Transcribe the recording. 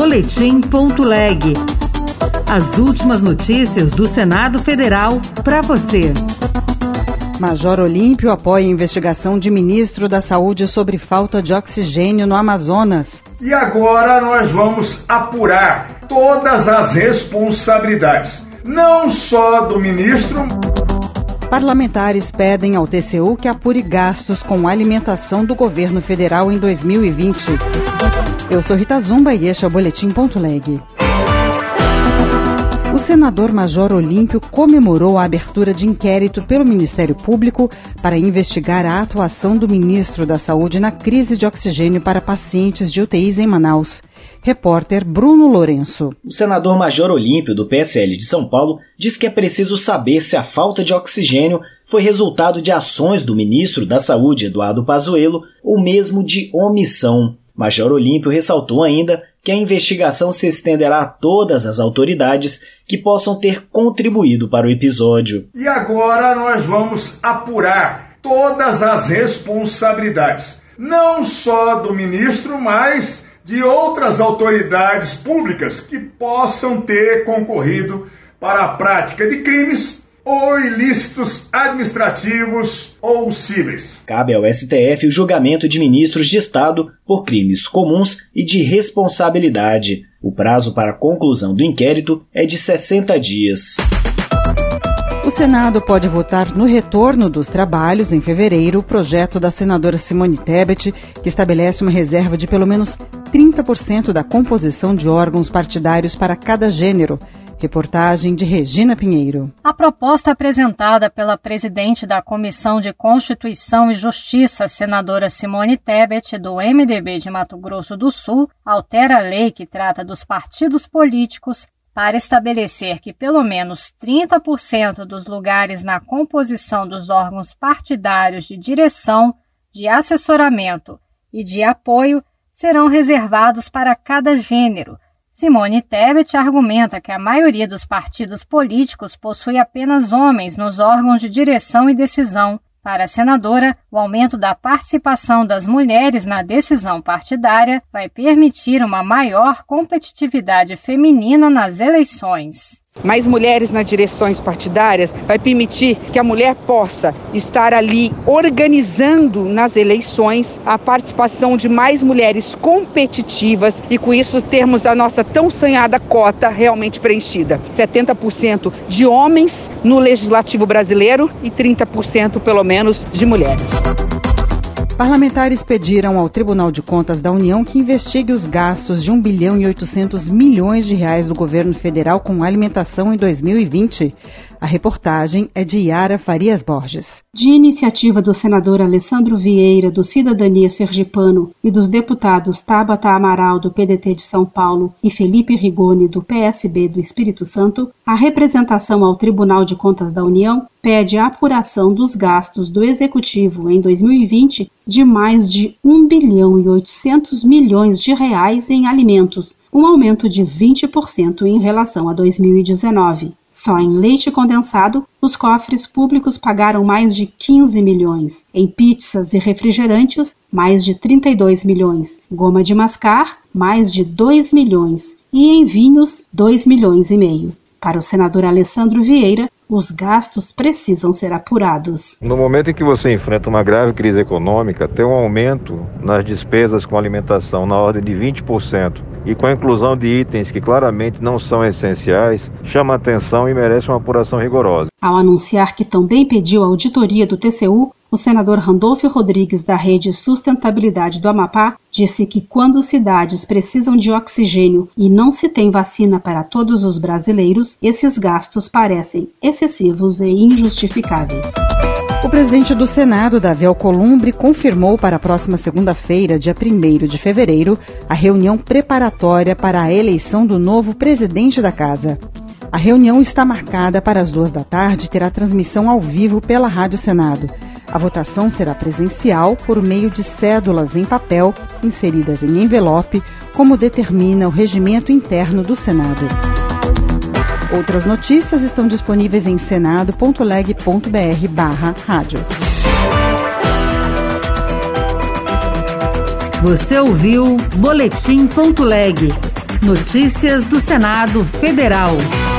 Boletim.leg. As últimas notícias do Senado Federal para você. Major Olímpio apoia a investigação de ministro da Saúde sobre falta de oxigênio no Amazonas. E agora nós vamos apurar todas as responsabilidades, não só do ministro. Parlamentares pedem ao TCU que apure gastos com alimentação do governo federal em 2020. Eu sou Rita Zumba e este é o Boletim.leg. O senador Major Olímpio comemorou a abertura de inquérito pelo Ministério Público para investigar a atuação do ministro da Saúde na crise de oxigênio para pacientes de UTIs em Manaus. Repórter Bruno Lourenço. O senador Major Olímpio, do PSL de São Paulo, diz que é preciso saber se a falta de oxigênio foi resultado de ações do ministro da Saúde, Eduardo Pazuello, ou mesmo de omissão. Major Olímpio ressaltou ainda que a investigação se estenderá a todas as autoridades que possam ter contribuído para o episódio. E agora nós vamos apurar todas as responsabilidades, não só do ministro, mas de outras autoridades públicas que possam ter concorrido para a prática de crimes ou ilícitos administrativos ou cíveis. Cabe ao STF o julgamento de ministros de Estado por crimes comuns e de responsabilidade. O prazo para a conclusão do inquérito é de 60 dias. O Senado pode votar no retorno dos trabalhos em fevereiro o projeto da senadora Simone Tebet, que estabelece uma reserva de pelo menos 30% da composição de órgãos partidários para cada gênero. Reportagem de Regina Pinheiro. A proposta apresentada pela presidente da Comissão de Constituição e Justiça, senadora Simone Tebet, do MDB de Mato Grosso do Sul, altera a lei que trata dos partidos políticos para estabelecer que pelo menos 30% dos lugares na composição dos órgãos partidários de direção, de assessoramento e de apoio serão reservados para cada gênero. Simone Tebet argumenta que a maioria dos partidos políticos possui apenas homens nos órgãos de direção e decisão. Para a senadora, o aumento da participação das mulheres na decisão partidária vai permitir uma maior competitividade feminina nas eleições. Mais mulheres nas direções partidárias vai permitir que a mulher possa estar ali organizando nas eleições a participação de mais mulheres competitivas e com isso termos a nossa tão sonhada cota realmente preenchida. 70% de homens no legislativo brasileiro e 30% pelo menos de mulheres. Parlamentares pediram ao Tribunal de Contas da União que investigue os gastos de 1 bilhão e 800 milhões de reais do governo federal com alimentação em 2020. A reportagem é de Yara Farias Borges. De iniciativa do senador Alessandro Vieira, do Cidadania Sergipano, e dos deputados Tabata Amaral, do PDT de São Paulo, e Felipe Rigoni, do PSB do Espírito Santo, a representação ao Tribunal de Contas da União pede a apuração dos gastos do Executivo em 2020 de mais de 1 bilhão e 800 milhões de reais em alimentos, um aumento de 20% em relação a 2019. Só em leite condensado, os cofres públicos pagaram mais de 15 milhões. Em pizzas e refrigerantes, mais de 32 milhões. Goma de mascar, mais de 2 milhões. E em vinhos, 2 milhões e meio. Para o senador Alessandro Vieira, os gastos precisam ser apurados. No momento em que você enfrenta uma grave crise econômica, ter um aumento nas despesas com alimentação na ordem de 20% e com a inclusão de itens que claramente não são essenciais, chama atenção e merece uma apuração rigorosa. Ao anunciar que também pediu a auditoria do TCU, o senador Randolfo Rodrigues, da Rede Sustentabilidade do Amapá, disse que quando cidades precisam de oxigênio e não se tem vacina para todos os brasileiros, esses gastos parecem excessivos e injustificáveis. O presidente do Senado, Davi Alcolumbre, confirmou para a próxima segunda-feira, dia 1º de fevereiro, a reunião preparatória para a eleição do novo presidente da Casa. A reunião está marcada para as 14h e terá transmissão ao vivo pela Rádio Senado. A votação será presencial por meio de cédulas em papel inseridas em envelope, como determina o regimento interno do Senado. Outras notícias estão disponíveis em senado.leg.br/rádio. Você ouviu Boletim.leg. Notícias do Senado Federal.